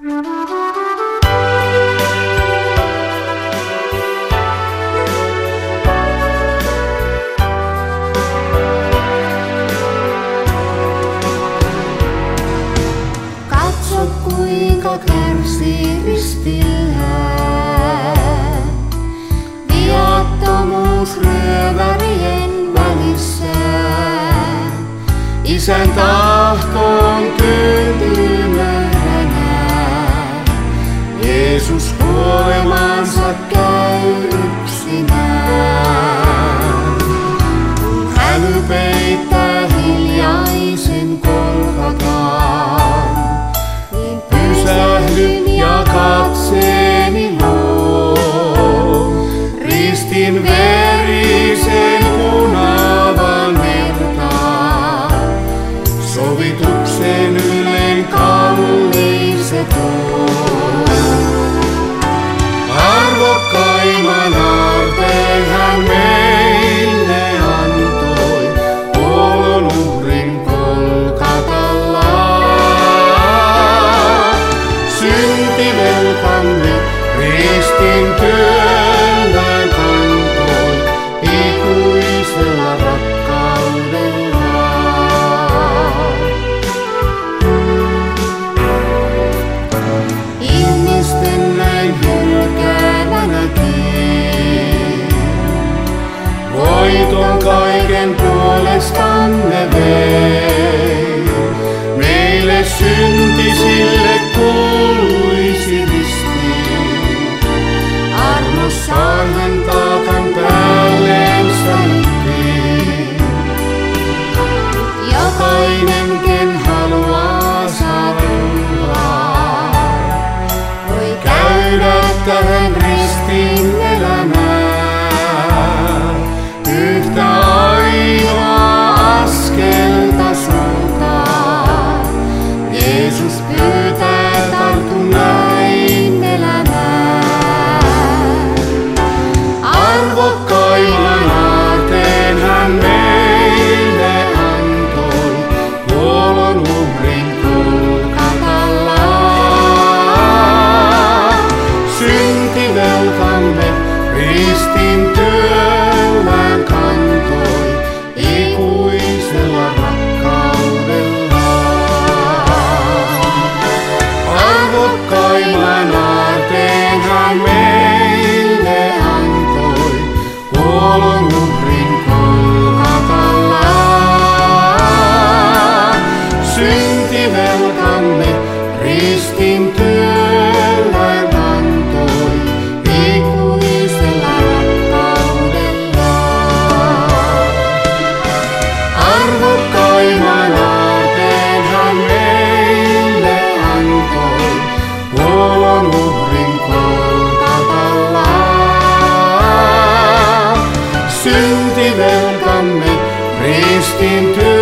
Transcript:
Katso kuinka kärsii ristillään, viattomuus ryövärien välissä. Isän tahtoon tyyntyy nöyränä, Jeesus kuolemaansa käy yksinään. Kun häly peittää hiljaisen Golgataan, niin pysähdyn ja katseeni luon ristin verisen punavan vertaan. Sovituksen yllen kalliin se tuo. Arvokkaimman aarteen hän meille antoi, kuolon uhrin Golgatalla. Syntivelkamme ristin työllään kantoi, ikuisella rakkaudella. Ihmisten näin hylkäävänäkin, voiton kaiken puolestamme vei. Meille syntisille kuuluisi ristiin, armossaan hän taakan päälleensä ittiin. Jokainen, ken haluaa saavuttaa, voi käydä tähän ristiin elämään. Yhtä ainoa askelta suuntaan, Jeesus pyytää, tartu näin elämään. Arvokkaimman aarteen hän meille antoi, kuolon uhrin Golgatalla. Syntivelkamme ristin työllään kantoi, ikuisella rakkaudella. Arvokkaimman aarteen hän meille antoi, kuolon uhrin Golgatalla. Syntivelkamme ristin työllään kantoi, ikuisella rakkaudella. Arvokkaimman aarteen hän meille antoi, kuolon uhrin Golgatalla. Syntivelkamme ristin